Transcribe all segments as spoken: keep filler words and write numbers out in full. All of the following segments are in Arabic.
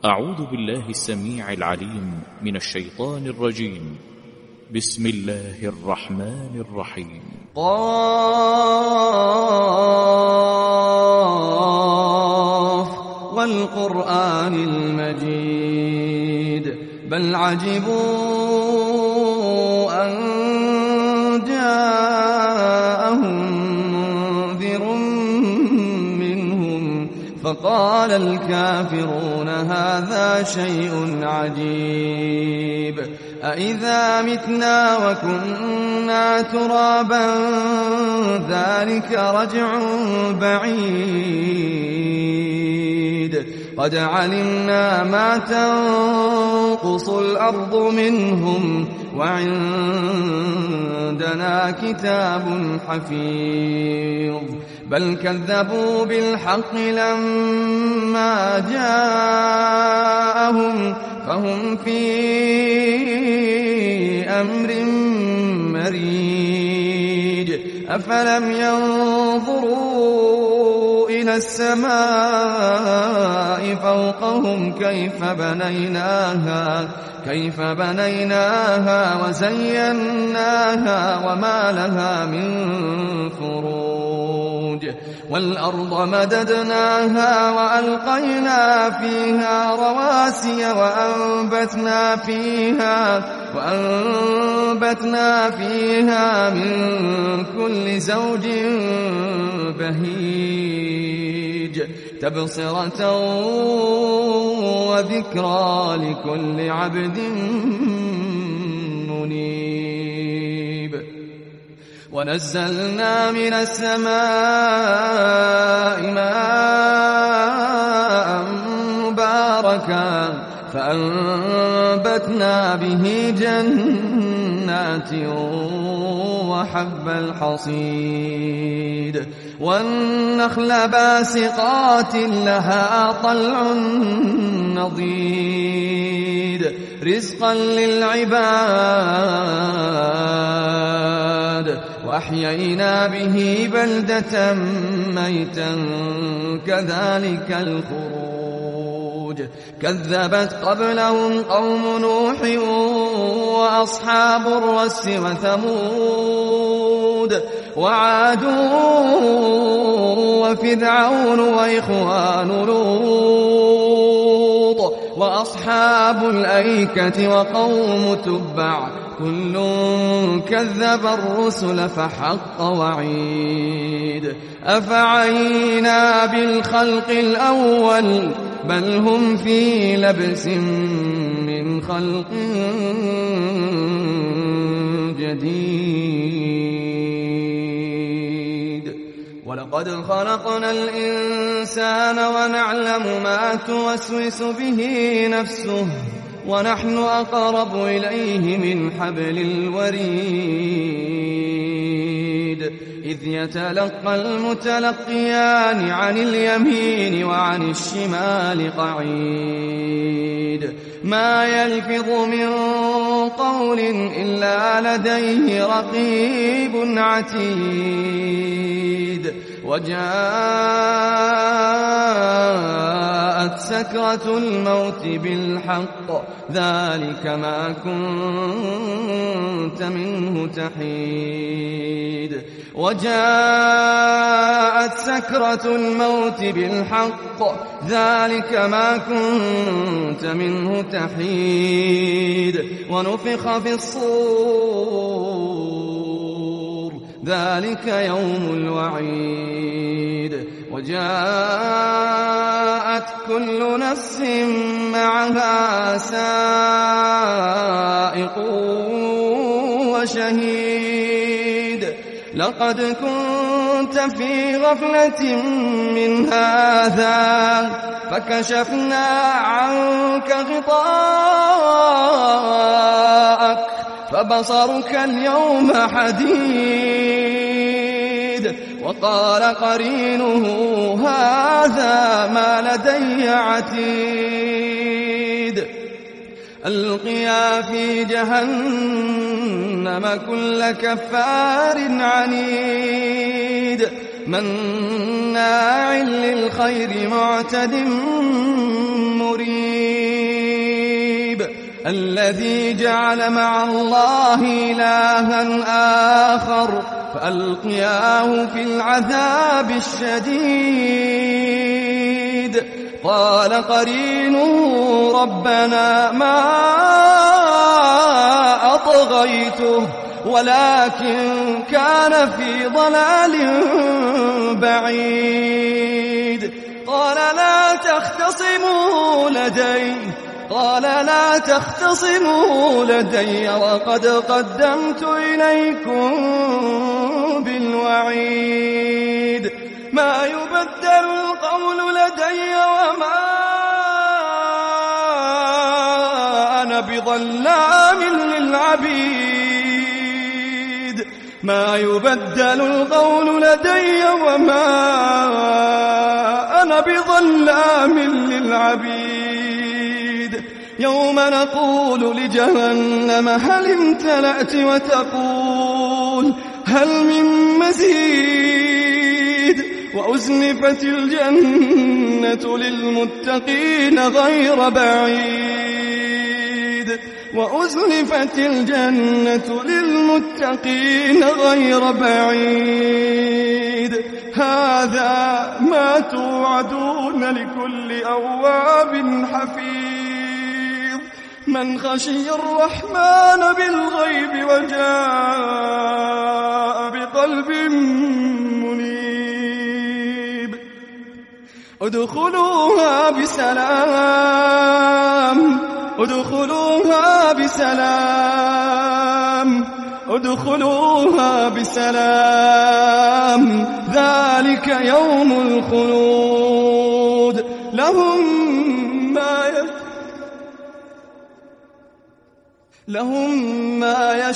أعوذ بالله السميع العليم من الشيطان الرجيم. بسم الله الرحمن الرحيم. قاف والقرآن المجيد بل عجبوا أن جاءهم منذر منهم فقال الكافرون هذا شيء عجيب أإذا متنا وكنا ترابا ذلك رجع بعيد قد علمنا ما تنقص الأرض منهم وعندنا كتاب حفيظ بل كذبوا بالحق لما جاءهم فهم في أمر مريج أفلم ينظروا إلى السماء فوقهم كيف بنيناها كيف بنيناها وزيناها وما لها من فروج والأرض مددناها وألقينا فيها رواسي وأنبتنا فيها وأنبتنا فيها من كل زوج بهيج تبصرة وذكرى لكل عبد منيب ونزلنا من السماء ماء مباركا فأنبتنا به جنات وحب الحصيد والنخل باسقات لها طلع نضيد رزقا للعباد وأحيينا به بلدة ميتا كذلك الخروج كذبت قبلهم قوم نوح وأصحاب الرس وثمود وعاد وفرعون وإخوان لوط وأصحاب الأيكة وقوم تبع كل كذب الرسل فحق وعيد أفعينا بالخلق الأول بل هم في لبس من خلق جديد ولقد خلقنا الإنسان ونعلم ما توسوس به نفسه ونحن أقرب إليه من حبل الوريد إذ يتلقى المتلقيان عن اليمين وعن الشمال قعيد ما يلفظ من قول إلا لديه رقيب عتيد وجاءت سكرة الموت بالحق ذلك ما كنت منه تحيد وجاءت سكرة الموت بالحق ذلك ما كنت منه تحيد ونفخ في الصور ذلك يوم الوعيد وجاءت كل نفس معها سائق وشهيد لقد كنت في غفلة من هذا فكشفنا عنك غطاءك فبصرك اليوم حديد وقال قرينه هذا ما لدي عتيد ألقيا في جهنم كل كفار عنيد مناع للخير معتد مريب الذي جعل مع الله إلها آخر فألقياه في العذاب الشديد. قال قرينه ربنا ما أطغيته ولكن كان في ضلال بعيد. قال لا تختصموا لدي قال لا تختصموا لدي وقد قدمت إليكم بالوعيد. ما يبدل القول لدي وما أنا بظلام للعبيد. ما يبدل القول لدي وما أنا بظلام للعبيد. يوم نقول لجهنم هل امتلأت وتقول هل من مزيد. وأزلفت الجنة للمتقين غير بعيد وأزلفت الجنة للمتقين غير بعيد. هذا ما توعدون لكل أواب حفيظ من خشي الرحمن بالغيب وجاء بقلب منيب. ادخلوها بسلام ادخلوها بسلام ادخلوها بسلام ذلك يوم الخلود. لهم ما لهم ما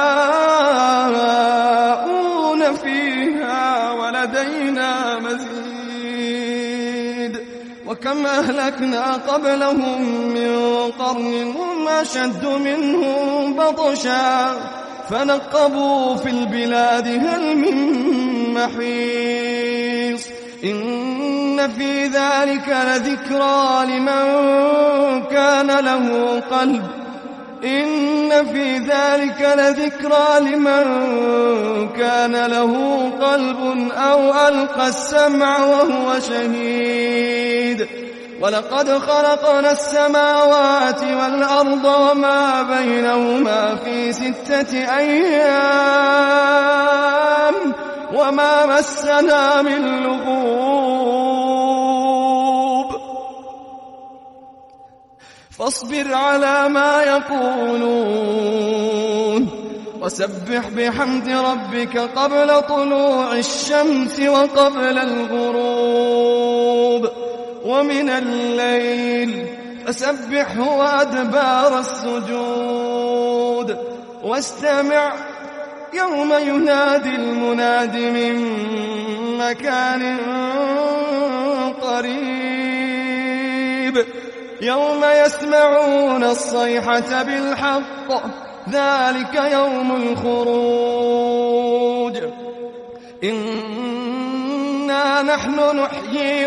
يشاءون فيها ولدينا مزيد. وكم أهلكنا قبلهم من قرن هم أشد منهم بطشا فنقبوا في البلاد هل من محيص. إن في ذلك لذكرى لمن كان له قلب إن في ذلك لذكرى لمن كان له قلب أو ألقى السمع وهو شهيد. ولقد خلقنا السماوات والأرض وما بينهما في ستة أيام وما مسنا من لغوب. فاصبر على ما يقولون وسبح بحمد ربك قبل طلوع الشمس وقبل الغروب ومن الليل فسبحه وأدبار السجود. واستمع يوم ينادي المناد من مكان قريب. يوم يسمعون الصيحة بالحق ذلك يوم الخروج. إنا نحن نحيي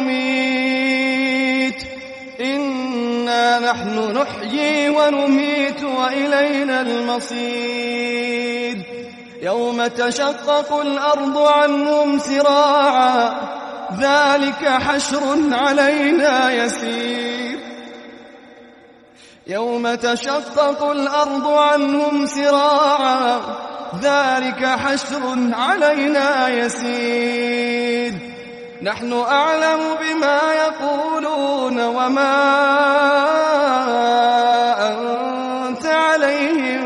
ونميت إنا نحن نحيي ونميت وإلينا المصير. يوم تشقق الأرض عنهم سراعا ذلك حشر علينا يسير. يوم تشقق الأرض عنهم سراعا ذلك حشر علينا يسير. نحن أعلم بما يقولون وما أنت عليهم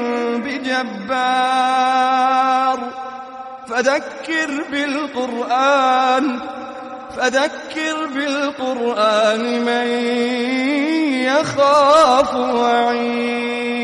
بجبار. فذكر بالقرآن فذكر بالقرآن من يخاف وعيد.